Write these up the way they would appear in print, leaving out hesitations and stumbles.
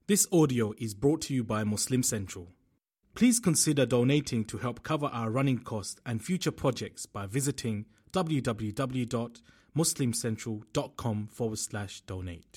This audio is brought to you by Muslim Central. Please consider donating to help cover our running costs and future projects by visiting www.muslimcentral.com/donate.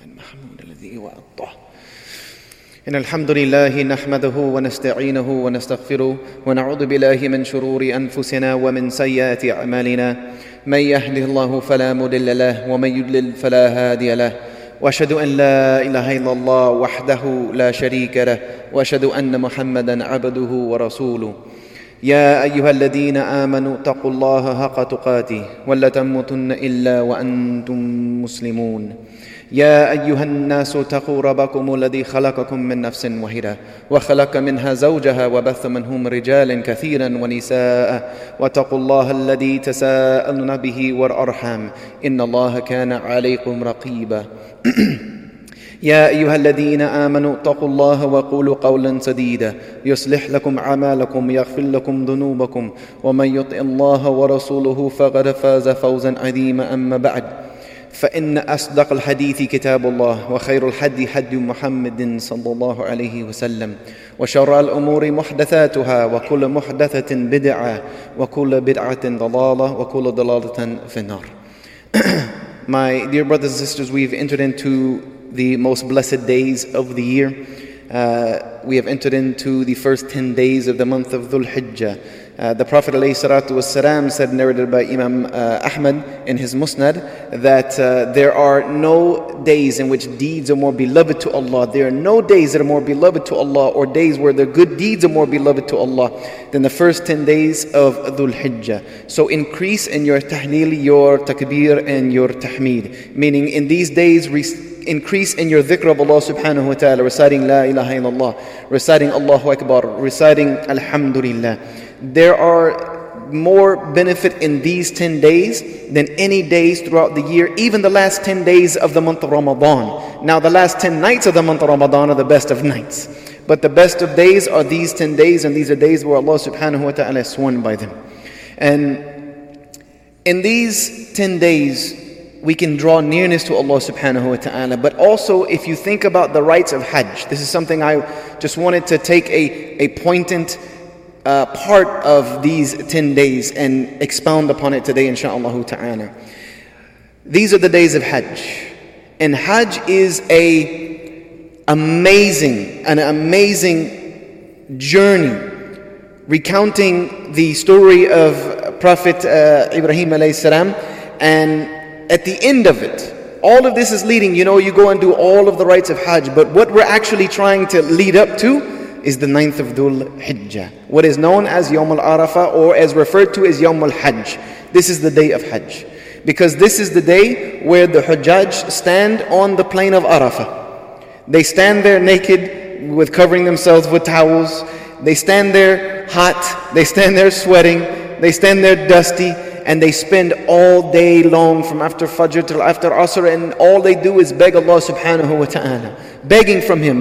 إن الحمد لله نحمده ونستعينه ونستغفره ونعوذ بالله من شرور أنفسنا ومن سيئات أعمالنا من يهده الله فلا مضل له ومن يضلل فلا هادي له وأشهد أن لا إله إلا الله وحده لا شريك له وأشهد أن محمدا عبده ورسوله يا أيها الذين آمنوا اتقوا الله حق تقاته ولا تموتن إلا وأنتم مسلمون يا أيها الناس اتقوا ربكم الذي خلقكم من نفس واحدة وخلق منها زوجها وبث منهم رجالا كثيرا ونساء واتقوا الله الذي تساءلون به والأرحام إن الله كان عليكم رقيبا يا أيها الذين آمنوا اتقوا الله وقولوا قولا سديدا يصلح لكم أعمالكم يغفر لكم ذنوبكم ومن يطع الله ورسوله فقد فاز فوزا عظيما أما بعد فإن أصدق الحديث كتاب الله وخير الحدي حدي محمد صلى الله عليه وسلم وشر الأمور محدثاتها وكل محدثة بدعة وكل بدعة ضلالة وكل ضلالة في النار. My dear brothers and sisters, we've entered into the most blessed days of the year. We have entered into the first 10 days of the month of Dhul Hijjah. The Prophet ﷺ said, narrated by Imam Ahmad in his Musnad, that there are no days in which deeds are more beloved to Allah. There are no days that are more beloved to Allah, or days where the good deeds are more beloved to Allah than the first 10 days of Dhul Hijjah. So increase in your tahleel, your takbir, and your tahmeed. Meaning in these days, increase in your dhikr of Allah subhanahu wa ta'ala, reciting La ilaha illallah, reciting Allahu Akbar, reciting Alhamdulillah. There are more benefit in these 10 days than any days throughout the year, even the last 10 days of the month of Ramadan. Now the last 10 nights of the month of Ramadan are the best of nights. But the best of days are these 10 days, and these are days where Allah subhanahu wa ta'ala has sworn by them. And in these 10 days, we can draw nearness to Allah subhanahu wa ta'ala. But also, if you think about the rights of Hajj, this is something I just wanted to take a poignant part of these 10 days and expound upon it today, insha'Allah ta'ala. These are the days of Hajj. And Hajj is an amazing journey, recounting the story of Prophet Ibrahim alayhi salam. And at the end of it, all of this is leading, you go and do all of the rites of Hajj, but what we're actually trying to lead up to is the 9th of Dhul Hijjah, what is known as Yawm al-Arafah, or as referred to as Yawm al-Hajj. This is the day of Hajj, because this is the day where the Hujjaj stand on the plain of Arafah. They stand there naked, with covering themselves with towels. They stand there hot, they stand there sweating, they stand there dusty, and they spend all day long from after Fajr till after Asr, and all they do is beg Allah subhanahu wa ta'ala, begging Him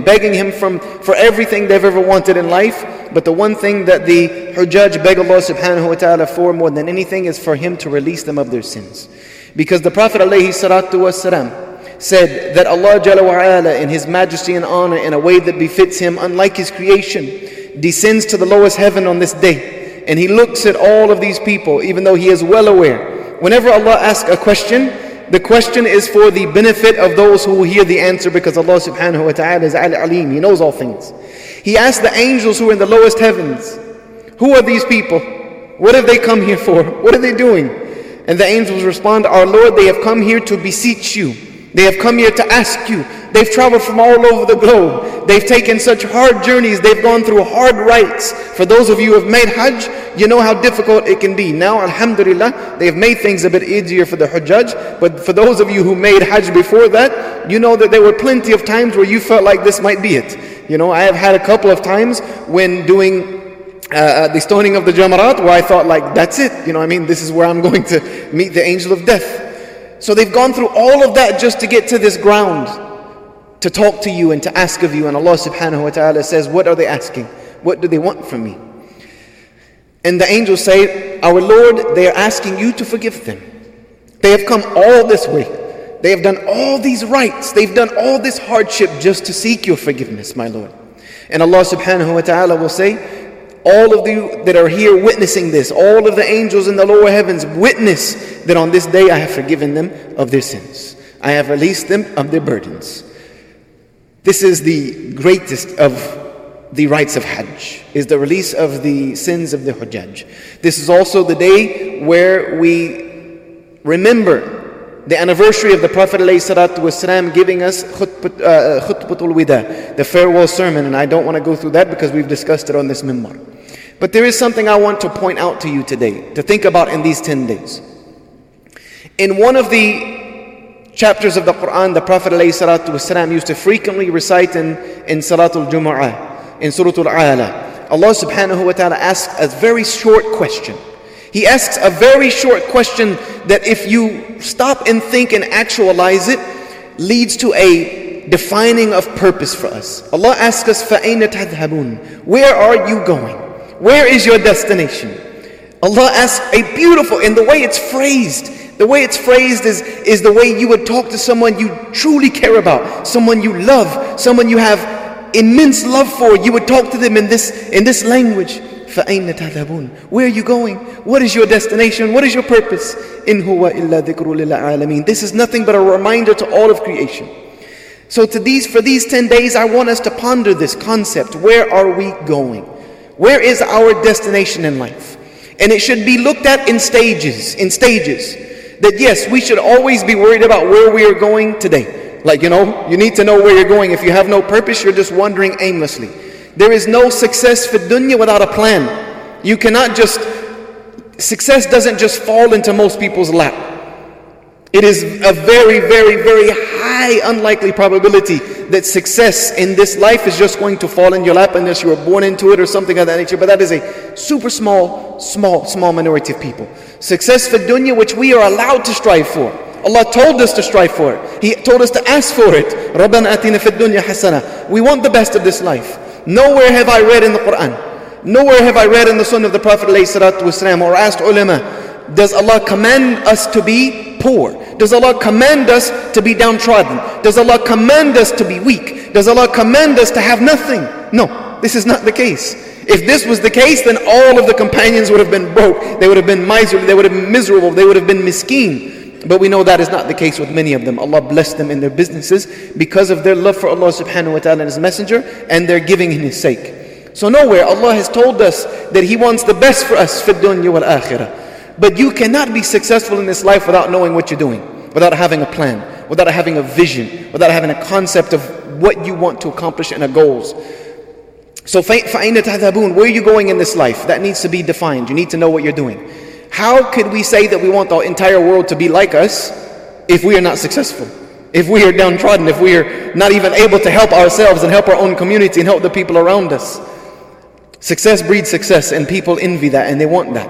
for everything they've ever wanted in life. But the one thing that the Hujjaj beg Allah subhanahu wa ta'ala for more than anything is for Him to release them of their sins. Because the Prophet alayhi salatu wasalam said that Allah Jalla wa Ala, in His majesty and honor, in a way that befits Him, unlike His creation, descends to the lowest heaven on this day. And He looks at all of these people, even though He is well aware. Whenever Allah asks a question, the question is for the benefit of those who will hear the answer, because Allah subhanahu wa ta'ala is Al-Alim, He knows all things. He asks the angels who are in the lowest heavens, who are these people? What have they come here for? What are they doing? And the angels respond, our Lord, they have come here to beseech you. They have come here to ask you. They've traveled from all over the globe. They've taken such hard journeys. They've gone through hard rites. For those of you who have made Hajj, you know how difficult it can be. Now, alhamdulillah, they have made things a bit easier for the Hujjaj. But for those of you who made Hajj before that, you know that there were plenty of times where you felt like this might be it. I have had a couple of times when doing the stoning of the Jamarat, where I thought like, that's it. This is where I'm going to meet the angel of death. So they've gone through all of that just to get to this ground, to talk to you and to ask of you. And Allah subhanahu wa ta'ala says, what are they asking? What do they want from me? And the angels say, our Lord, they are asking you to forgive them. They have come all this way They have done all these rites. They've done all this hardship just to seek your forgiveness, my Lord. And Allah subhanahu wa ta'ala will say, all of you that are here witnessing this, all of the angels in the lower heavens witness that on this day I have forgiven them of their sins. I have released them of their burdens. This is the greatest of the rites of Hajj, is the release of the sins of the Hujjaj. This is also the day where we remember the anniversary of the Prophet ﷺ giving us Khutbatul Wida, the farewell sermon, and I don't want to go through that because we've discussed it on this minbar. But there is something I want to point out to you today, to think about in these 10 days. In one of the chapters of the Quran, the Prophet ﷺ used to frequently recite in Salatul Jumu'ah, in Surah Al-Ala. Allah subhanahu wa ta'ala asks a very short question. He asks a very short question that if you stop and think and actualize it, leads to a defining of purpose for us. Allah asks us, فَأَيْنَ تَذْهَبُونَ? Where are you going? Where is your destination? Allah asks a beautiful, and the way it's phrased is the way you would talk to someone you truly care about, someone you love, someone you have immense love for. You would talk to them in this language. فَأَيْنَ تَذْهَبُونَ? Where are you going? What is your destination? What is your purpose? إِنْ هُوَ إِلَّا ذِكْرٌ لِلْعَالَمِينَ. This is nothing but a reminder to all of creation. So for these 10 days, I want us to ponder this concept. Where are we going? Where is our destination in life? And it should be looked at in stages. That yes, we should always be worried about where we are going today. Like, you need to know where you're going. If you have no purpose, you're just wandering aimlessly. There is no success for dunya without a plan. Success doesn't just fall into most people's lap. It is a very, very, very high unlikely probability that success in this life is just going to fall in your lap unless you were born into it or something of that nature. But that is a super small minority of people. Success for dunya, which we are allowed to strive for. Allah told us to strive for it. He told us to ask for it. رَبَّنَا آتِنَا فِي الدُّنْيَا حَسَنَةً. We want the best of this life. Nowhere have I read in the Quran, nowhere have I read in the Sunnah of the Prophet ﷺ or asked ulama, does Allah command us to be poor? Does Allah command us to be downtrodden? Does Allah command us to be weak? Does Allah command us to have nothing? No, this is not the case. If this was the case, then all of the companions would have been broke. They would have been miserly. They would have been miserable. They would have been miskeen. But we know that is not the case with many of them. Allah blessed them in their businesses because of their love for Allah subhanahu wa ta'ala and His Messenger, and their giving in His sake. So nowhere Allah has told us that He wants the best for us في الدنيا والآخرة. But you cannot be successful in this life without knowing what you're doing, without having a plan, without having a vision, without having a concept of what you want to accomplish and a goals. So فَأَيْنَ تَذْهَبُونَ? Where are you going in this life? That needs to be defined. You need to know what you're doing. How could we say that we want the entire world to be like us if we are not successful? If we are downtrodden, if we are not even able to help ourselves and help our own community and help the people around us? Success breeds success, and people envy that and they want that.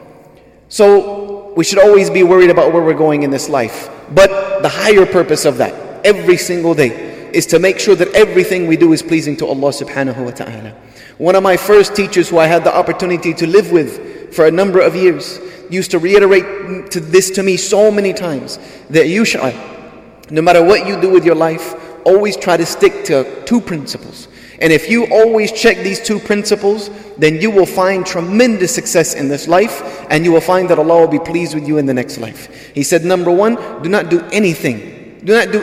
So we should always be worried about where we're going in this life. But the higher purpose of that, every single day, is to make sure that everything we do is pleasing to Allah subhanahu wa ta'ala. One of my first teachers who I had the opportunity to live with for a number of years used to reiterate this to me so many times, that you shall, no matter what you do with your life, always try to stick to two principles. And if you always check these two principles, then you will find tremendous success in this life, and you will find that Allah will be pleased with you in the next life. He said, number one, do not do anything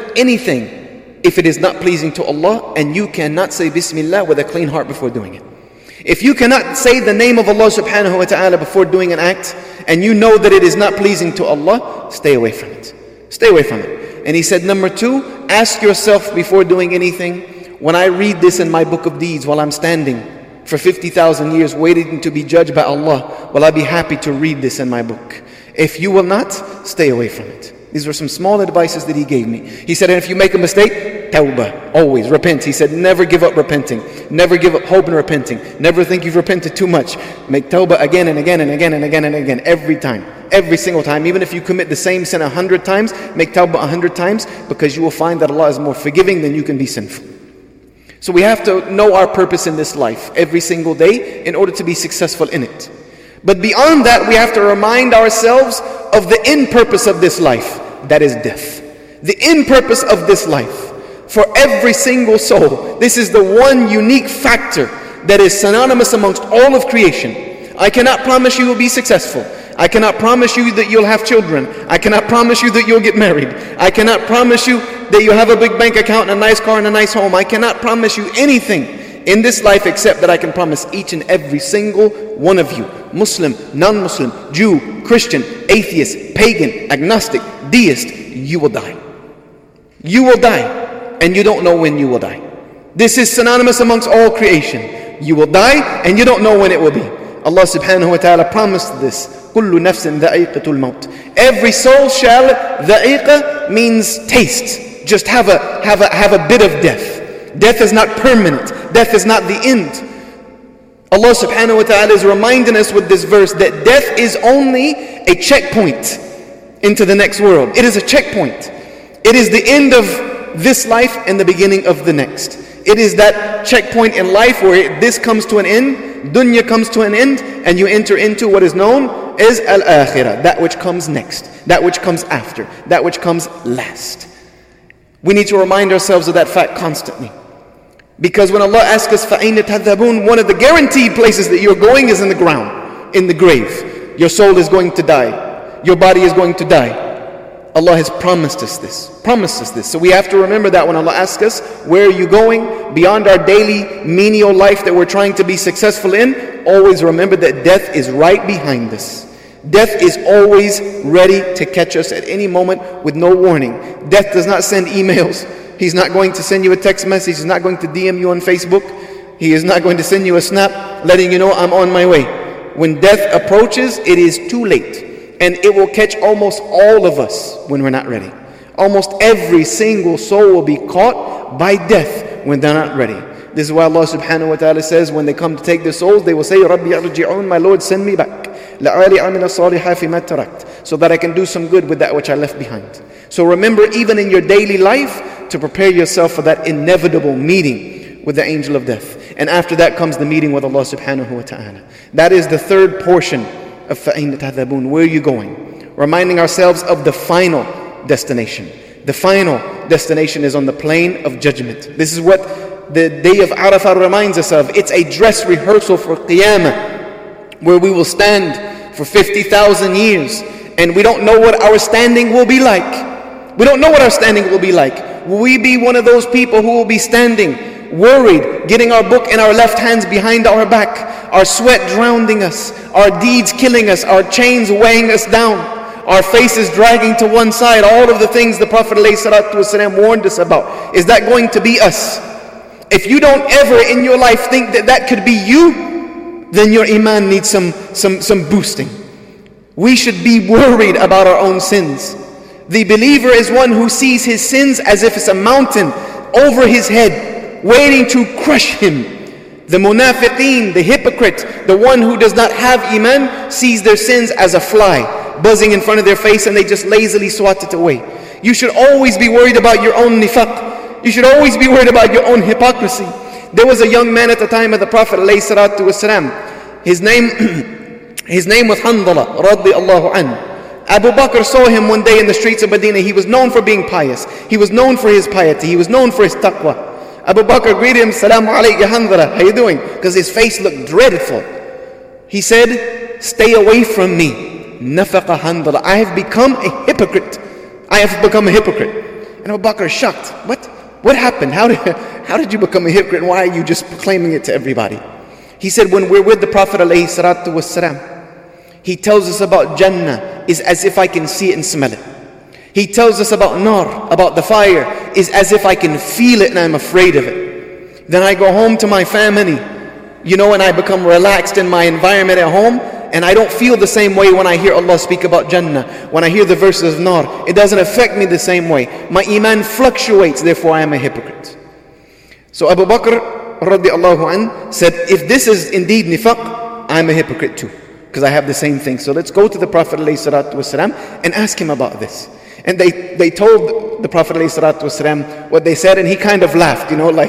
if it is not pleasing to Allah, and you cannot say Bismillah with a clean heart before doing it. If you cannot say the name of Allah subhanahu wa ta'ala before doing an act, and you know that it is not pleasing to Allah, stay away from it. Stay away from it. And he said, number two, ask yourself before doing anything, when I read this in my book of deeds while I'm standing for 50,000 years waiting to be judged by Allah, will I be happy to read this in my book? If you will not, stay away from it. These were some small advices that he gave me. He said, and if you make a mistake, tawbah, always repent. He said, never give up repenting. Never give up hope in repenting. Never think you've repented too much. Make tawbah again and again and again and again and again. Every time. Every single time. Even if you commit the same sin 100 times, make tawbah 100 times, because you will find that Allah is more forgiving than you can be sinful. So we have to know our purpose in this life every single day in order to be successful in it. But beyond that, we have to remind ourselves of the end purpose of this life. That is death. the end purpose of this life for every single soul. This is the one unique factor that is synonymous amongst all of creation. I cannot promise you will be successful. I cannot promise you that you'll have children. I cannot promise you that you'll get married. I cannot promise you that you'll have a big bank account and a nice car and a nice home. I cannot promise you anything in this life except that I can promise each and every single one of you, Muslim, non-Muslim, Jew, Christian, atheist, pagan, agnostic, deist, you will die. You will die, and you don't know when you will die. This is synonymous amongst all creation. You will die, and you don't know when it will be. Allah subhanahu wa ta'ala promised this. كُلُّ نَفْسٍ ذَائِقَةُ الْمَوْتِ. Every soul shall, ذَائِقَة means taste. Just have a bit of death. Death is not permanent. Death is not the end. Allah subhanahu wa ta'ala is reminding us with this verse that death is only a checkpoint into the next world. It is a checkpoint. It is the end of this life and the beginning of the next. It is that checkpoint in life where this comes to an end, dunya comes to an end, and you enter into what is known as al-akhirah, that which comes next, that which comes after, that which comes last. We need to remind ourselves of that fact constantly. Because when Allah asks us, فَأَيْنَ تَذْهَبُونَ, one of the guaranteed places that you're going is in the ground, in the grave. Your soul is going to die. Your body is going to die. Allah has promised us this. So we have to remember that when Allah asks us, where are you going? Beyond our daily menial life that we're trying to be successful in, always remember that death is right behind us. Death is always ready to catch us at any moment with no warning. Death does not send emails. He's not going to send you a text message. He's not going to DM you on Facebook. He is not going to send you a snap letting you know I'm on my way. When death approaches, it is too late. And it will catch almost all of us when we're not ready. Almost every single soul will be caught by death when they're not ready. This is why Allah subhanahu wa ta'ala says when they come to take their souls, they will say, Rabbi arji'un, my Lord, send me back. لَعَلِي عَمِلَ الصَّالِحَ فِي مَا تَرَكْتُ, so that I can do some good with that which I left behind. So remember, even in your daily life, to prepare yourself for that inevitable meeting with the angel of death. And after that comes the meeting with Allah subhanahu wa ta'ala. That is the third portion of فَأَيْنَ تَذْهَبُونَ. Where are you going? Reminding ourselves of the final destination. The final destination is on the plane of judgment. This is what the day of Arafah reminds us of. It's a dress rehearsal for Qiyamah, where we will stand for 50,000 years, and we don't know what our standing will be like. We don't know what our standing will be like. Will we be one of those people who will be standing, worried, getting our book in our left hands behind our back, our sweat drowning us, our deeds killing us, our chains weighing us down, our faces dragging to one side, all of the things the Prophet ﷺ warned us about? Is that going to be us? If you don't ever in your life think that that could be you, then your iman needs some boosting. We should be worried about our own sins. The believer is one who sees his sins as if it's a mountain over his head, waiting to crush him. The munafiqeen, the hypocrite, the one who does not have iman, sees their sins as a fly buzzing in front of their face, and they just lazily swat it away. You should always be worried about your own nifaq. You should always be worried about your own hypocrisy. There was a young man at the time of the Prophet ﷺ. His name was Handala radiyallahu anhu. Abu Bakr saw him one day in the streets of Medina. He was known for being pious. He was known for his piety. He was known for his taqwa. Abu Bakr greeted him, Salamu alayka Handala, how you doing? Because his face looked dreadful. He said, stay away from me. Nafaqa Handala, I have become a hypocrite. I have become a hypocrite. And Abu Bakr is shocked. What happened? How did you become a hypocrite? And why are you just proclaiming it to everybody? He said, when we're with the Prophet ﷺ, he tells us about Jannah is as if I can see it and smell it. He tells us about Nar, about the fire, is as if I can feel it and I'm afraid of it. Then I go home to my family, and I become relaxed in my environment at home, and I don't feel the same way when I hear Allah speak about Jannah. When I hear the verses of Nar, it doesn't affect me the same way. My iman fluctuates, therefore I am a hypocrite. So Abu Bakr radiallahu anh said, if this is indeed nifaq, I'm a hypocrite too, because I have the same thing. So let's go to the Prophet ﷺ and ask him about this. And they told the Prophet ﷺ what they said, and he kind of laughed,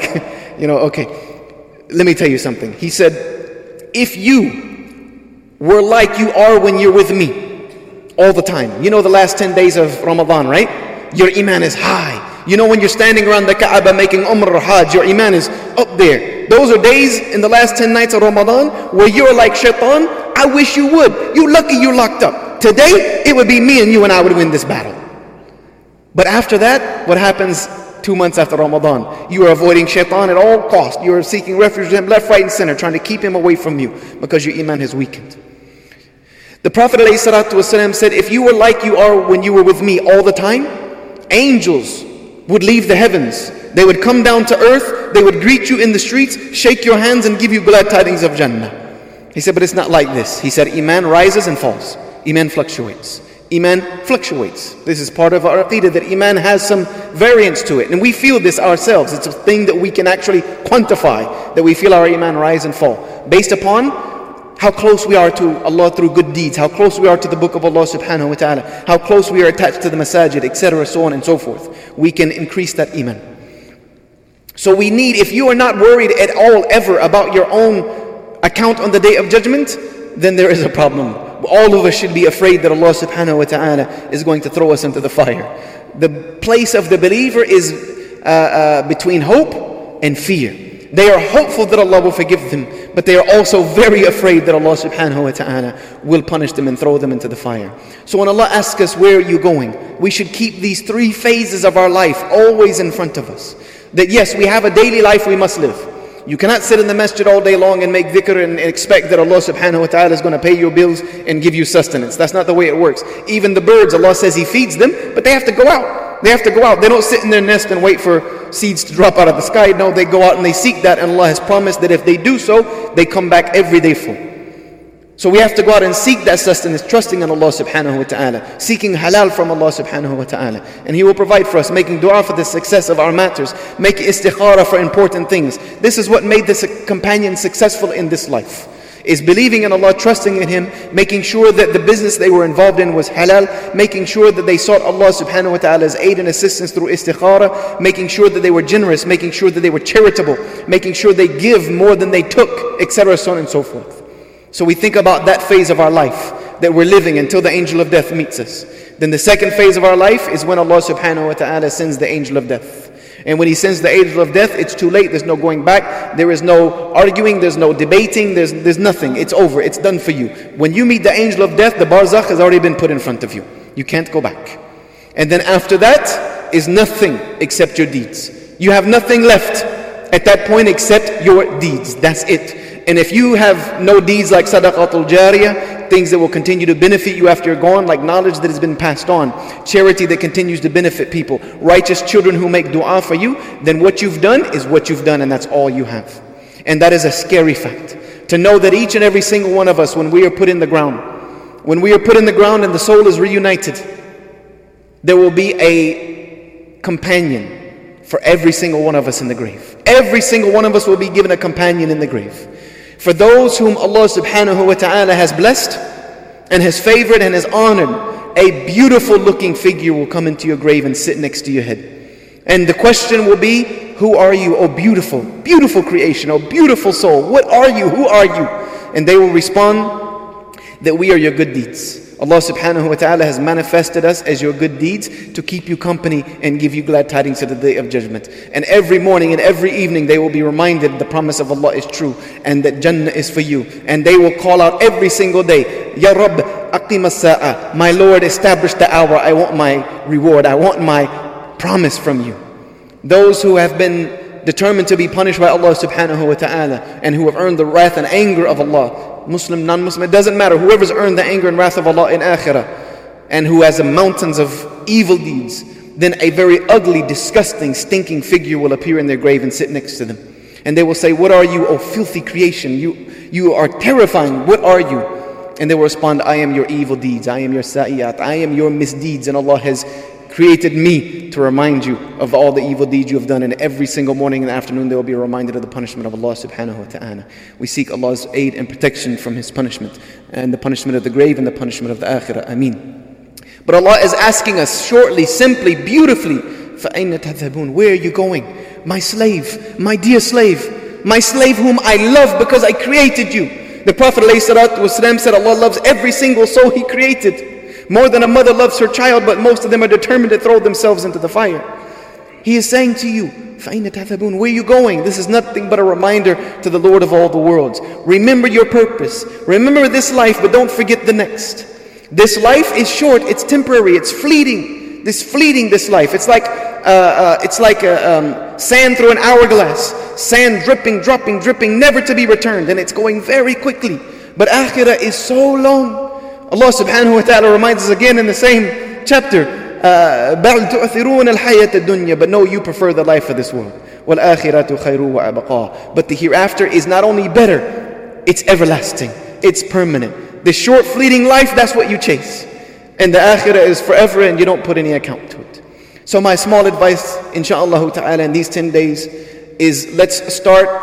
okay, let me tell you something. He said, if you were like you are when you're with me all the time, the last 10 days of Ramadan, right? your iman is high. You know when you're standing around the Kaaba making Umrah or Hajj, your iman is up there. Those are days in the last 10 nights of Ramadan where you're like shaitan, I wish you would. You lucky you're locked up. Today, it would be me and you and I would win this battle. But after that, what happens 2 months after Ramadan? You are avoiding shaitan at all costs. You are seeking refuge from him left, right, and center, trying to keep him away from you because your iman has weakened. The Prophet ﷺ said, if you were like you are when you were with me all the time, angels would leave the heavens. They would come down to earth. They would greet you in the streets, shake your hands, and give you glad tidings of Jannah. He said, but it's not like this. He said, iman rises and falls. Iman fluctuates. Iman fluctuates. This is part of our aqeedah, that iman has some variance to it. And we feel this ourselves. It's a thing that we can actually quantify, that we feel our iman rise and fall, based upon how close we are to Allah through good deeds, how close we are to the book of Allah subhanahu wa ta'ala, how close we are attached to the masajid, etc., so on and so forth. We can increase that iman. So we need, if you are not worried at all ever about your own account on the Day of Judgment, then there is a problem. All of us should be afraid that Allah subhanahu wa ta'ala is going to throw us into the fire. The place of the believer is between hope and fear. They are hopeful that Allah will forgive them, but they are also very afraid that Allah subhanahu wa ta'ala will punish them and throw them into the fire. So when Allah asks us, where are you going? We should keep these 3 phases of our life always in front of us. That yes, we have a daily life we must live. You cannot sit in the masjid all day long and make dhikr and expect that Allah subhanahu wa ta'ala is going to pay your bills and give you sustenance. That's not the way it works. Even the birds, Allah says He feeds them, but they have to go out. They have to go out. They don't sit in their nest and wait for seeds to drop out of the sky. No, they go out and they seek that, and Allah has promised that if they do so, they come back every day full. So we have to go out and seek that sustenance, trusting in Allah subhanahu wa ta'ala, seeking halal from Allah subhanahu wa ta'ala. And He will provide for us, making dua for the success of our matters, making istikhara for important things. This is what made this companion successful in this life, is believing in Allah, trusting in Him, making sure that the business they were involved in was halal, making sure that they sought Allah subhanahu wa ta'ala's aid and assistance through istikhara, making sure that they were generous, making sure that they were charitable, making sure they give more than they took, etc., so on and so forth. So we think about that phase of our life that we're living until the angel of death meets us. Then the second phase of our life is when Allah subhanahu wa ta'ala sends the angel of death. And when He sends the angel of death, it's too late. There's no going back. There is no arguing. There's no debating. There's nothing. It's over. It's done for you. When you meet the angel of death, the barzakh has already been put in front of you. You can't go back. And then after that is nothing except your deeds. You have nothing left at that point except your deeds. That's it. And if you have no deeds like sadaqatul jariyah, things that will continue to benefit you after you're gone, like knowledge that has been passed on, charity that continues to benefit people, righteous children who make dua for you, then what you've done is what you've done, and that's all you have. And that is a scary fact. To know that each and every single one of us, when we are put in the ground, and the soul is reunited, there will be a companion for every single one of us in the grave. Every single one of us will be given a companion in the grave. For those whom Allah subhanahu wa ta'ala has blessed and has favored and has honored, a beautiful looking figure will come into your grave and sit next to your head. And the question will be, who are you, O beautiful, beautiful creation, O beautiful soul? What are you? Who are you? And they will respond that we are your good deeds. Allah subhanahu wa ta'ala has manifested us as your good deeds to keep you company and give you glad tidings to the Day of Judgment. And every morning and every evening they will be reminded the promise of Allah is true and that Jannah is for you. And they will call out every single day, Ya Rabb, aqim as-sa'a. My Lord, establish the hour. I want my reward. I want my promise from you. Those who have been determined to be punished by Allah subhanahu wa ta'ala and who have earned the wrath and anger of Allah, Muslim, non-Muslim, it doesn't matter. Whoever's earned the anger and wrath of Allah in akhirah and who has mountains of evil deeds, then a very ugly, disgusting, stinking figure will appear in their grave and sit next to them. And they will say, what are you, O filthy creation? You are terrifying. What are you? And they will respond, I am your evil deeds. I am your sa'iyat. I am your misdeeds. And Allah has created me to remind you of all the evil deeds you have done. And every single morning and afternoon they will be reminded of the punishment of Allah subhanahu wa ta'ala. We seek Allah's aid and protection from His punishment, and the punishment of the grave and the punishment of the akhirah. Ameen. But Allah is asking us shortly, simply, beautifully, فَأَيْنَ تَذْهَبُونَ? Where are you going? My slave, my dear slave, my slave whom I love because I created you. The Prophet ﷺ said Allah loves every single soul He created. More than a mother loves her child, but most of them are determined to throw themselves into the fire. He is saying to you, فَأَيْنَ تَذْهَبُونَ? Where are you going? This is nothing but a reminder to the Lord of all the worlds. Remember your purpose. Remember this life, but don't forget the next. This life is short, it's temporary, it's fleeting. This life. It's like sand through an hourglass. Sand dripping, dropping, dripping, never to be returned. And it's going very quickly. But akhirah is so long. Allah subhanahu wa ta'ala reminds us again in the same chapter, بَلْ تُؤْثِرُونَ الْحَيَاةَ الدُّنْيَا, but no, you prefer the life of this world. وَالْآخِرَةُ خَيْرٌ وَأَبْقَى. But the hereafter is not only better, it's everlasting, it's permanent. The short fleeting life, that's what you chase. And the akhirah is forever and you don't put any account to it. So my small advice, inshaAllah ta'ala, in these 10 days is let's start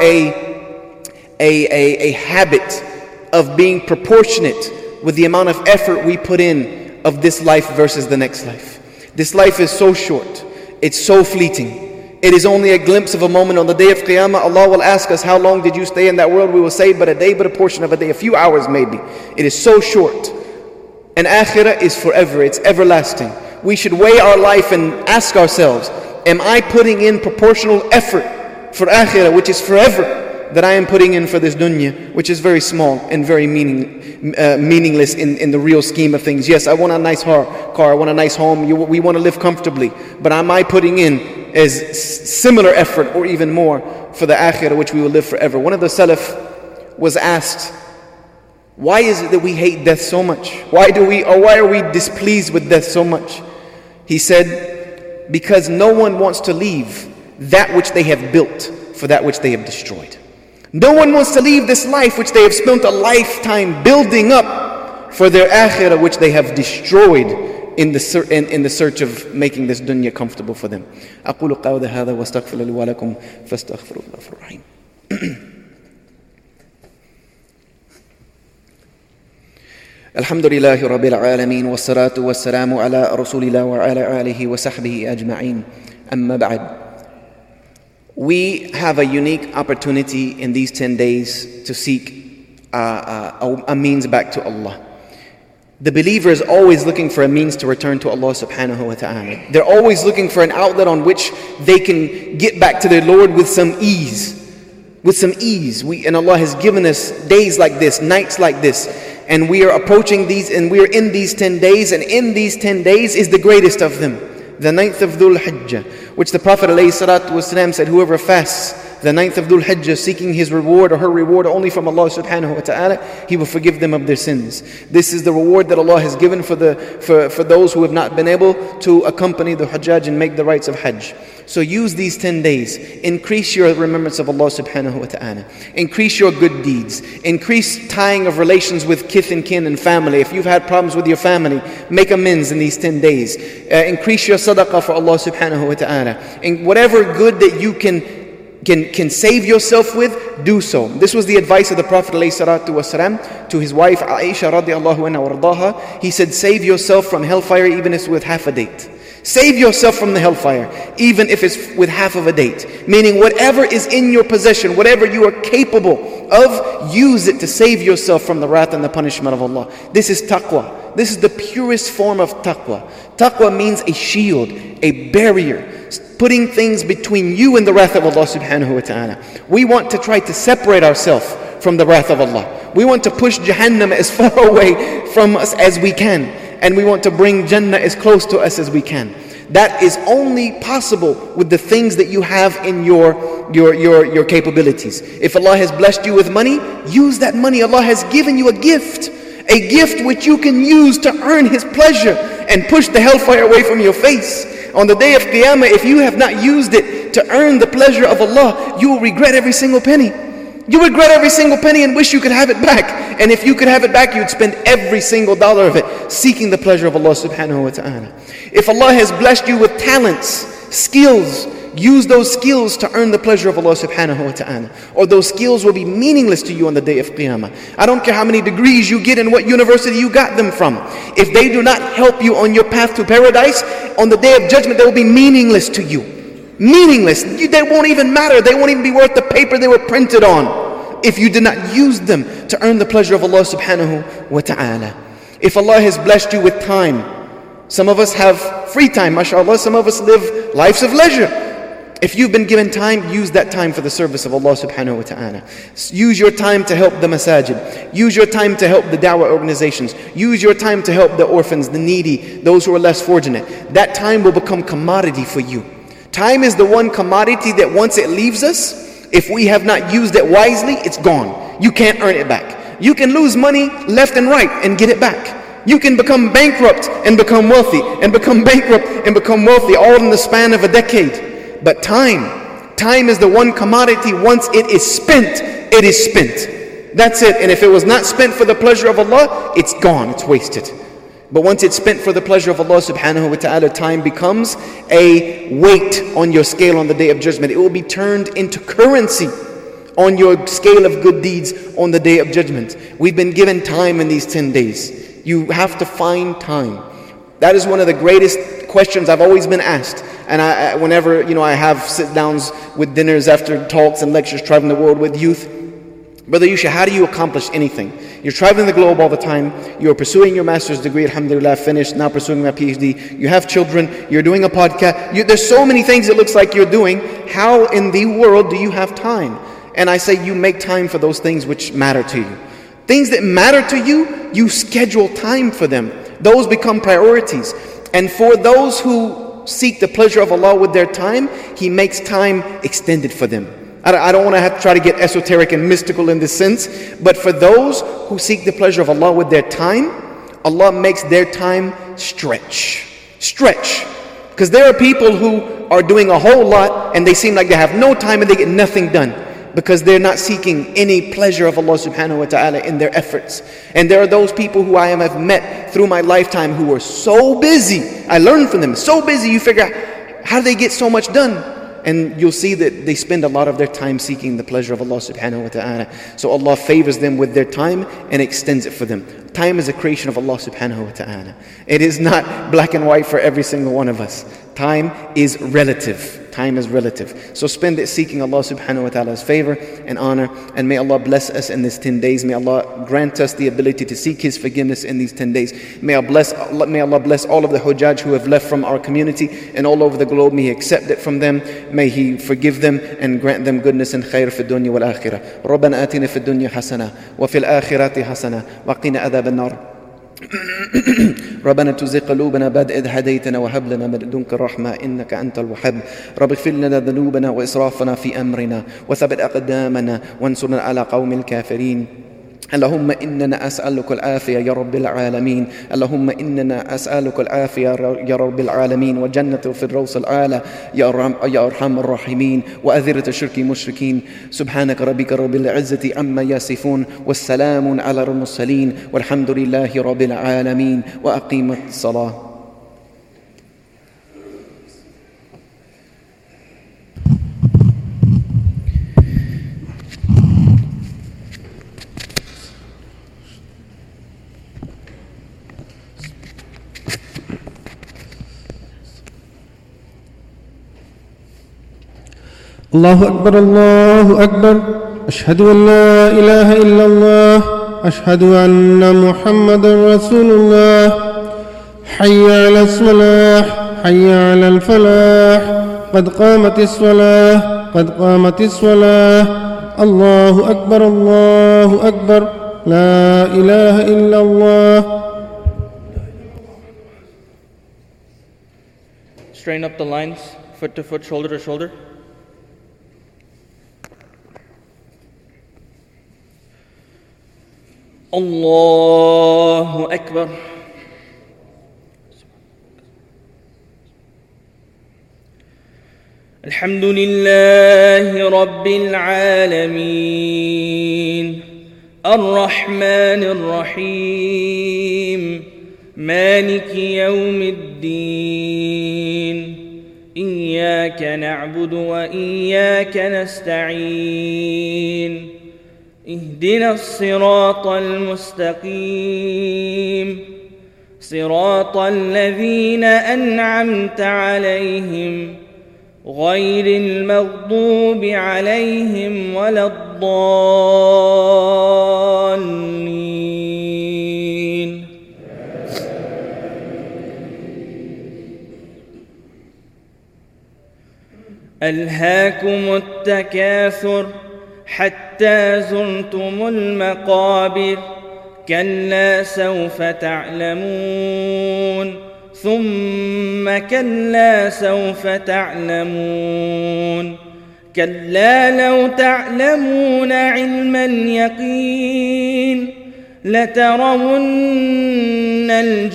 a habit of being proportionate with the amount of effort we put in of this life versus the next life. This life is so short, it's so fleeting. It is only a glimpse of a moment. On the day of Qiyamah, Allah will ask us, how long did you stay in that world? We will say, but a day, but a portion of a day, a few hours maybe. It is so short. And akhirah is forever, it's everlasting. We should weigh our life and ask ourselves, am I putting in proportional effort for akhirah, which is forever, that I am putting in for this dunya, which is very small and very meaningless in the real scheme of things. Yes, I want a nice car, I want a nice home, we want to live comfortably, but am I putting in as similar effort or even more for the akhirah, which we will live forever? One of the Salaf was asked, why is it that we hate death so much? Why are we displeased with death so much? He said, because no one wants to leave that which they have built for that which they have destroyed. No one wants to leave this life which they have spent a lifetime building up for their akhirah, which they have destroyed in the search of making this dunya comfortable for them. أقول قولي هذا واستغفر لي ولكم فاستغفروا الله الرحيم. الحمد لله رب العالمين والصلاة والسلام على رسول الله وعلى آله وصحبه أجمعين. أما بعد. We have a unique opportunity in these 10 days to seek a means back to Allah. The believer is always looking for a means to return to Allah subhanahu wa ta'ala. They're always looking for an outlet on which they can get back to their Lord with some ease. And Allah has given us days like this, nights like this. And we are approaching these, and we are in these 10 days. And in these 10 days is the greatest of them, the 9th of Dhul Hijjah, which the Prophet ﷺ said, whoever fasts the 9th of Dhul Hijjah seeking his reward or her reward only from Allah subhanahu wa ta'ala, He will forgive them of their sins. This is the reward that Allah has given for those who have not been able to accompany the Hajjaj and make the rites of Hajj. So use these 10 days. Increase your remembrance of Allah subhanahu wa ta'ala. Increase your good deeds. Increase tying of relations with kith and kin and family. If you've had problems with your family, make amends in these 10 days. Increase your sadaqah for Allah subhanahu wa ta'ala. And whatever good that you can save yourself with, do so. This was the advice of the Prophet ﷺ to his wife Aisha radiallahu anha wardaha. He said, save yourself from hellfire even if it's with half a date. Save yourself from the hellfire, even if it's with half of a date. Meaning whatever is in your possession, whatever you are capable of, use it to save yourself from the wrath and the punishment of Allah. This is taqwa. This is the purest form of taqwa. Taqwa means a shield, a barrier, putting things between you and the wrath of Allah subhanahu wa ta'ala. We want to try to separate ourselves from the wrath of Allah. We want to push Jahannam as far away from us as we can. And we want to bring Jannah as close to us as we can. That is only possible with the things that you have in your capabilities. If Allah has blessed you with money, use that money. Allah has given you a gift which you can use to earn His pleasure and push the hellfire away from your face. On the day of Qiyamah, if you have not used it to earn the pleasure of Allah, you will regret every single penny. You regret every single penny and wish you could have it back. And if you could have it back, you'd spend every single dollar of it seeking the pleasure of Allah subhanahu wa ta'ala. If Allah has blessed you with talents, skills, use those skills to earn the pleasure of Allah subhanahu wa ta'ala. Or those skills will be meaningless to you on the day of Qiyamah. I don't care how many degrees you get and what university you got them from. If they do not help you on your path to paradise, on the day of judgment they will be meaningless to you. Meaningless. They won't even matter. They won't even be worth the paper they were printed on if you did not use them to earn the pleasure of Allah subhanahu wa ta'ala. If Allah has blessed you with time, some of us have free time, mashallah, some of us live lives of leisure. If you've been given time, use that time for the service of Allah subhanahu wa ta'ala. Use your time to help the masajid. Use your time to help the da'wah organizations. Use your time to help the orphans, the needy, those who are less fortunate. That time will become commodity for you. Time is the one commodity that once it leaves us, if we have not used it wisely, it's gone. You can't earn it back. You can lose money left and right and get it back. You can become bankrupt and become wealthy, and become bankrupt and become wealthy, all in the span of a decade. But time is the one commodity, once it is spent, it is spent. That's it. And if it was not spent for the pleasure of Allah, it's gone, it's wasted. But once it's spent for the pleasure of Allah subhanahu wa ta'ala, time becomes a weight on your scale on the Day of Judgment. It will be turned into currency on your scale of good deeds on the Day of Judgment. We've been given time in these 10 days. You have to find time. That is one of the greatest questions I've always been asked. And whenever I have sit-downs with dinners after talks and lectures, traveling the world with youth, Brother Yusha, how do you accomplish anything? You're traveling the globe all the time. You're pursuing your master's degree, alhamdulillah, finished, now pursuing my PhD. You have children. You're doing a podcast. There's so many things it looks like you're doing. How in the world do you have time? And I say you make time for those things which matter to you. Things that matter to you, you schedule time for them. Those become priorities. And for those who seek the pleasure of Allah with their time, He makes time extended for them. I don't want to have to try to get esoteric and mystical in this sense, but for those who seek the pleasure of Allah with their time, Allah makes their time stretch. Because there are people who are doing a whole lot and they seem like they have no time and they get nothing done, because they're not seeking any pleasure of Allah subhanahu wa ta'ala in their efforts. And there are those people who I have met through my lifetime who are so busy. I learned from them, so busy, you figure out, how do they get so much done? And you'll see that they spend a lot of their time seeking the pleasure of Allah subhanahu wa ta'ala. So Allah favors them with their time and extends it for them. Time is a creation of Allah subhanahu wa ta'ala. It is not black and white for every single one of us. Time is relative. Time is relative. So spend it seeking Allah subhanahu wa ta'ala's favor and honor. And may Allah bless us in these 10 days. May Allah grant us the ability to seek His forgiveness in these 10 days. May Allah bless all of the Hujjaj who have left from our community and all over the globe. May He accept it from them. May He forgive them and grant them goodness and khair في الدنيا والآخرة. ربنا آتنا في الدنيا حسنة وفي الآخرة حسنة وقنا عذاب النار. ربنا تزغ قلوبنا بعد إذ هديتنا وهب لنا من لدنك الرحمة إنك أنت الوهاب. رب اغفر لنا ذنوبنا وإسرافنا في أمرنا وثبت أقدامنا وانصرنا على قوم الكافرين. اللهم إننا أسألك العافية يا رب العالمين. اللهم إننا أسألك العافية يا رب العالمين وجنة في الروض الأعلى يا أرحم الراحمين وأذرة الشرك المشركين. سبحانك ربك رب العزة عما يصفون والسلام على المرسلين والحمد لله رب العالمين وأقيم الصلاة. الله أكبر الله أكبر أشهد أن لا إله إلا الله أشهد أن محمدا رسول الله حي على الصلاة حي على الفلاح قد قامت الصلاة قد قامت الصلاة الله أكبر لا إله إلا الله. Straighten up the lines, foot to foot, shoulder to shoulder. الله أكبر. الحمد لله رب العالمين الرحمن الرحيم مالك يوم الدين إياك نعبد وإياك نستعين اهدنا الصراط المستقيم صراط الذين أنعمت عليهم غير المغضوب عليهم ولا الضالين ألهاكم التكاثر حتى زرتم المقابر كلا سوف تعلمون ثم كلا سوف تعلمون كلا لو تعلمون علم اليقين لترون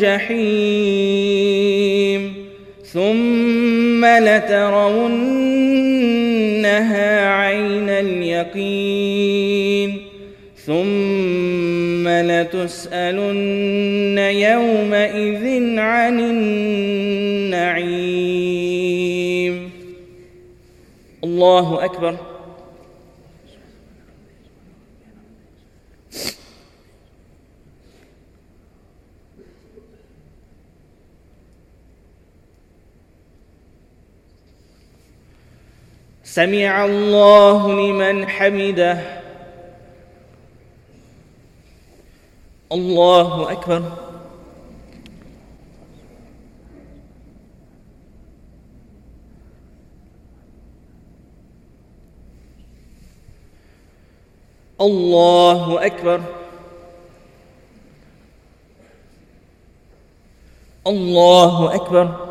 الجحيم ثم لترونها عين اليقين ثم لتسألن يومئذ عن النعيم. الله أكبر. سمع الله لمن حمده. الله أكبر. الله أكبر. الله أكبر.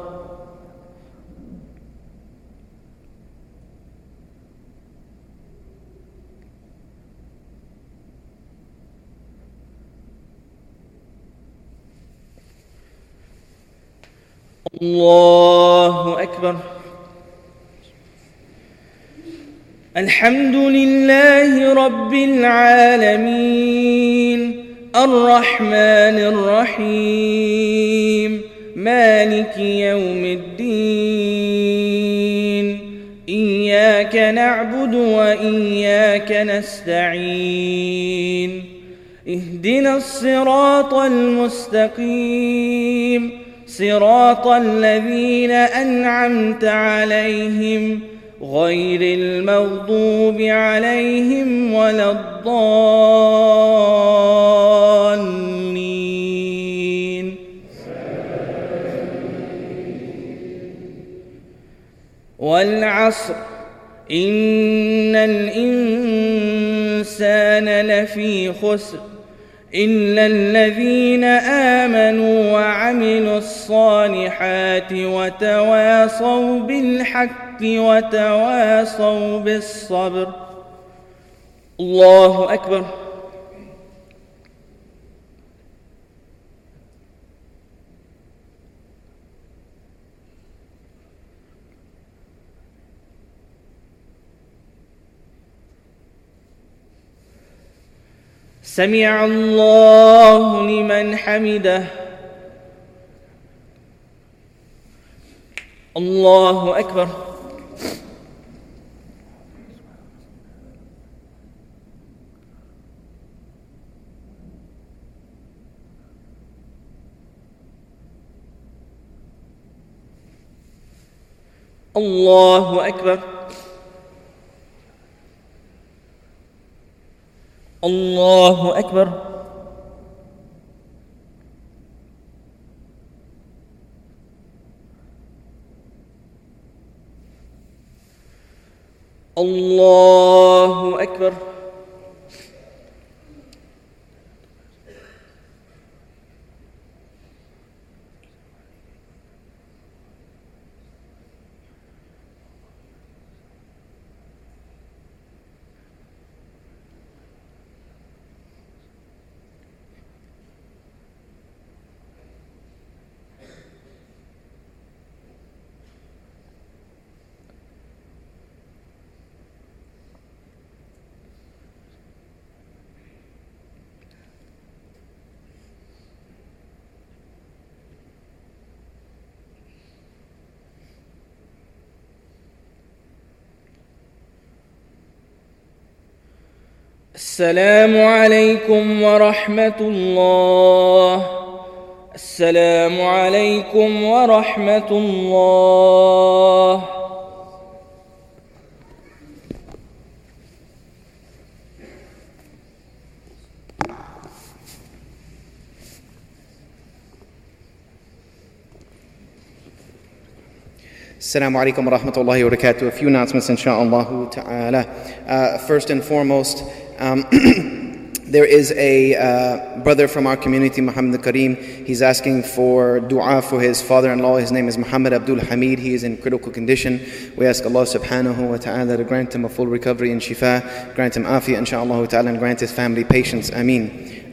الله أكبر. الحمد لله رب العالمين الرحمن الرحيم مالك يوم الدين إياك نعبد وإياك نستعين اهدنا الصراط المستقيم صراط الذين أنعمت عليهم غير المغضوب عليهم ولا الضالين. والعصر إن الإنسان لفي خسر إلا الذين آمنوا وعملوا الصالحات وتواصوا بالحق وتواصوا بالصبر. الله أكبر. سمع الله لمن حمده. الله أكبر. الله أكبر. الله أكبر. الله أكبر. السلام عليكم ورحمة الله. السلام عليكم ورحمة الله. Assalamu alaikum wa rahmatullahi wa barakatuh. A few announcements, insha'Allah ta'ala. First and foremost, there is a brother from our community, Muhammad Kareem. He's asking for dua for his father-in-law. His name is Muhammad Abdul Hamid. He is in critical condition. We ask Allah subhanahu wa ta'ala to grant him a full recovery and shifa, grant him afiyah, insha'Allah ta'ala, and grant his family patience. Ameen.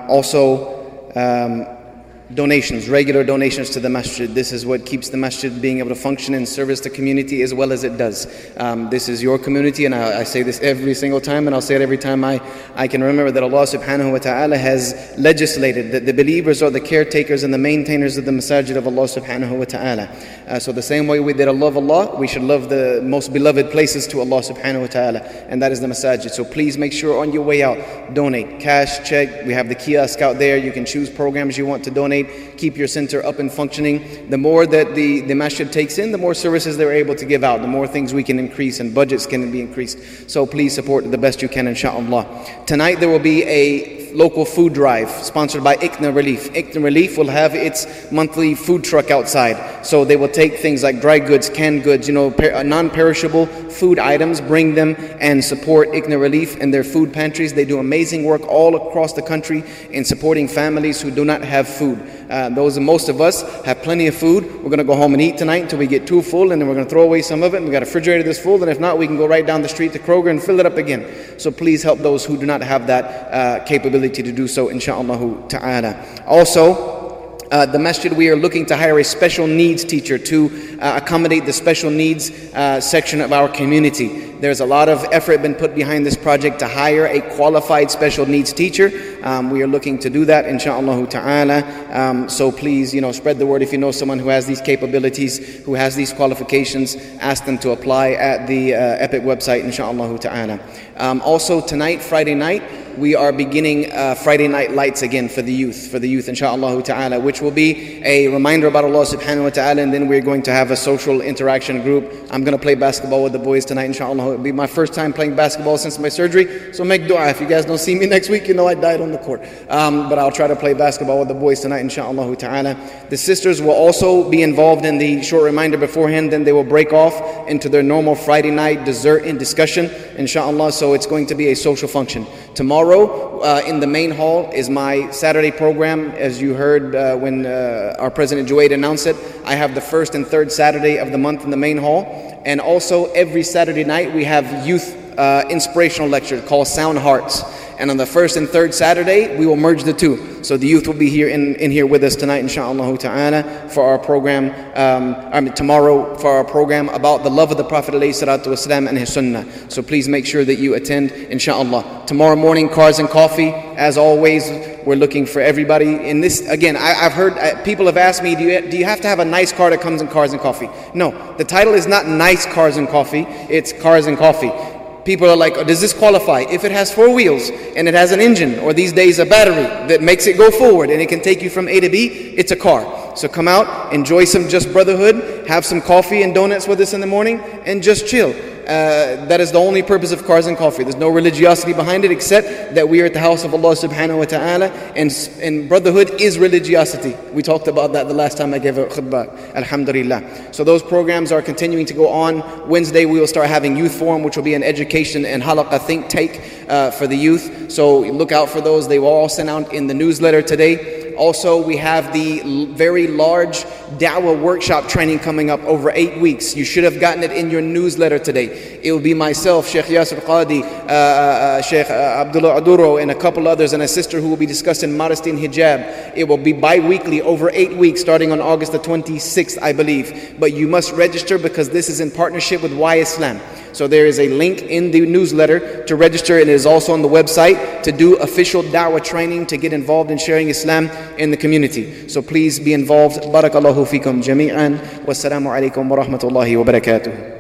Donations, regular donations to the masjid. This is what keeps the masjid being able to function and service the community as well as it does. This is your community, and I say this every single time, and I'll say it every time I can remember, that Allah subhanahu wa ta'ala has legislated that the believers are the caretakers and the maintainers of the masajid of Allah subhanahu wa ta'ala. So the same way we did love Allah, we should love the most beloved places to Allah subhanahu wa ta'ala, and that is the masajid. So please make sure on your way out, donate. Cash, check, we have the kiosk out there. You can choose programs you want to donate. Keep your center up and functioning. The more that the masjid takes in, the more services they're able to give out, the more things we can increase and budgets can be increased. So please support the best you can, insha'Allah. Tonight there will be a local food drive sponsored by ICNA Relief. ICNA Relief will have its monthly food truck outside. So they will take things like dry goods, canned goods, non-perishable food items, bring them and support ICNA Relief and their food pantries. They do amazing work all across the country in supporting families who do not have food. Most of us have plenty of food. We're going to go home and eat tonight until we get too full, and then we're going to throw away some of it, and we got a refrigerator this full, and if not, we can go right down the street to Kroger and fill it up again. So please help those who do not have that capability to do so, insha'Allah ta'ala. Also, the masjid, we are looking to hire a special needs teacher to accommodate the special needs section of our community. There's a lot of effort been put behind this project to hire a qualified special needs teacher. We are looking to do that, insha'Allah ta'ala. So please, spread the word. If you know someone who has these capabilities, who has these qualifications, ask them to apply at the EPIC website, insha'Allah ta'ala. Also tonight, Friday night, we are beginning Friday night lights again for the youth, insha'Allah ta'ala, which will be a reminder about Allah subhanahu wa ta'ala, and then we're going to have a social interaction group. I'm going to play basketball with the boys tonight, insha'Allah. It'll be my first time playing basketball since my surgery, so make dua. If you guys don't see me next week, I died on the court. But I'll try to play basketball with the boys tonight, insha'Allah ta'ala. The sisters will also be involved in the short reminder beforehand, then they will break off into their normal Friday night dessert and discussion, insha'Allah. So it's going to be a social function. Tomorrow in the main hall is my Saturday program. As you heard when our President Juwaid announced it, I have the first and third Saturday of the month in the main hall. And also every Saturday night we have youth inspirational lecture called Sound Hearts. And on the first and third Saturday, we will merge the two. So the youth will be here in here with us tonight, insha'Allah ta'ala, for our program, tomorrow for our program about the love of the Prophet ﷺ and his sunnah. So please make sure that you attend, insha'Allah. Tomorrow morning, cars and coffee. As always, we're looking for everybody. In this, again, I've heard, people have asked me, do you have to have a nice car that comes in cars and coffee? No, the title is not Nice Cars and Coffee, it's Cars and Coffee. People are like, does this qualify? If it has 4 wheels and it has an engine, or these days a battery that makes it go forward and it can take you from A to B, it's a car. So come out, enjoy some just brotherhood, have some coffee and donuts with us in the morning, and just chill. That is the only purpose of cars and coffee. There's no religiosity behind it, except that we are at the house of Allah subhanahu wa ta'ala, and brotherhood is religiosity. We talked about that the last time I gave a khutbah, alhamdulillah. So those programs are continuing to go on. Wednesday we will start having youth forum, which will be an education and halaqah think take for the youth. So look out for those. They were all sent out in the newsletter today. Also, we have the very large da'wah workshop training coming up over 8 weeks. You should have gotten it in your newsletter today. It will be myself, Sheikh Yasir Qadi, Sheikh Abdullah Aduro, and a couple others, and a sister who will be discussing modesty and hijab. It will be bi-weekly over 8 weeks, starting on August the 26th, I believe. But you must register because this is in partnership with Why Islam. So there is a link in the newsletter to register, and it is also on the website to do official da'wah training to get involved in sharing Islam in the community. So please be involved. Barakallahu fikum jami'an. Wassalamu alaikum wa rahmatullahi wa barakatuh.